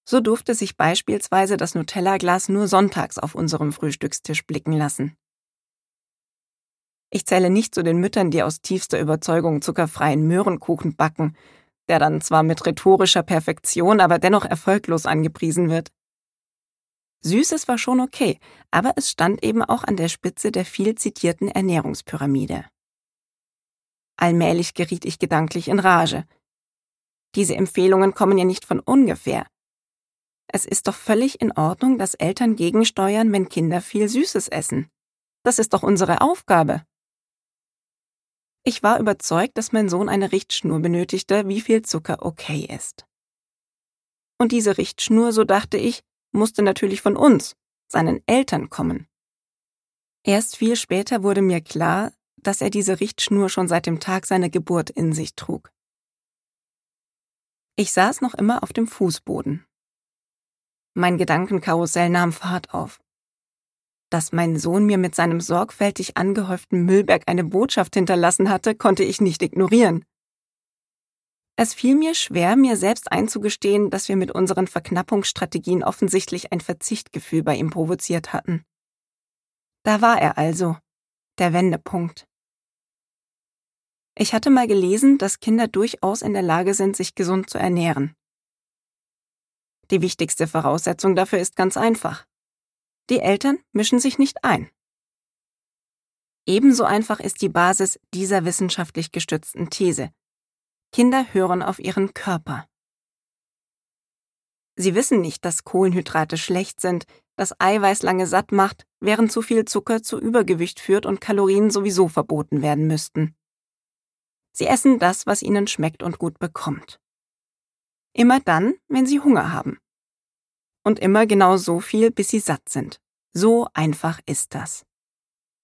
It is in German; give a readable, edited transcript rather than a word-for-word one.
So durfte sich beispielsweise das Nutella-Glas nur sonntags auf unserem Frühstückstisch blicken lassen. Ich zähle nicht zu den Müttern, die aus tiefster Überzeugung zuckerfreien Möhrenkuchen backen, der dann zwar mit rhetorischer Perfektion, aber dennoch erfolglos angepriesen wird. Süßes war schon okay, aber es stand eben auch an der Spitze der viel zitierten Ernährungspyramide. Allmählich geriet ich gedanklich in Rage. Diese Empfehlungen kommen ja nicht von ungefähr. Es ist doch völlig in Ordnung, dass Eltern gegensteuern, wenn Kinder viel Süßes essen. Das ist doch unsere Aufgabe. Ich war überzeugt, dass mein Sohn eine Richtschnur benötigte, wie viel Zucker okay ist. Und diese Richtschnur, so dachte ich, musste natürlich von uns, seinen Eltern, kommen. Erst viel später wurde mir klar, dass er diese Richtschnur schon seit dem Tag seiner Geburt in sich trug. Ich saß noch immer auf dem Fußboden. Mein Gedankenkarussell nahm Fahrt auf. Dass mein Sohn mir mit seinem sorgfältig angehäuften Müllberg eine Botschaft hinterlassen hatte, konnte ich nicht ignorieren. Es fiel mir schwer, mir selbst einzugestehen, dass wir mit unseren Verknappungsstrategien offensichtlich ein Verzichtgefühl bei ihm provoziert hatten. Da war er also, der Wendepunkt. Ich hatte mal gelesen, dass Kinder durchaus in der Lage sind, sich gesund zu ernähren. Die wichtigste Voraussetzung dafür ist ganz einfach. Die Eltern mischen sich nicht ein. Ebenso einfach ist die Basis dieser wissenschaftlich gestützten These. Kinder hören auf ihren Körper. Sie wissen nicht, dass Kohlenhydrate schlecht sind, dass Eiweiß lange satt macht, während zu viel Zucker zu Übergewicht führt und Kalorien sowieso verboten werden müssten. Sie essen das, was ihnen schmeckt und gut bekommt. Immer dann, wenn sie Hunger haben. Und immer genau so viel, bis sie satt sind. So einfach ist das.